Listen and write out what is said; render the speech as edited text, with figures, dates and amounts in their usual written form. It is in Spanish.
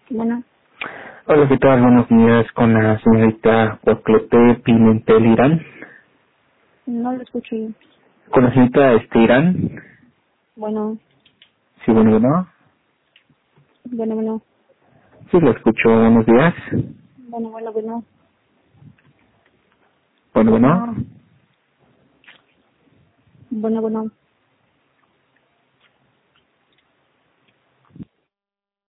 Bueno, Hola, ¿qué tal? Buenos días con la señorita Guaclote Pimentel Irán. no lo escucho yo. Con la señorita Irán. Bueno, Sí, bueno. bueno. Sí, lo escucho. Buenos días. Bueno. Bueno. Bueno.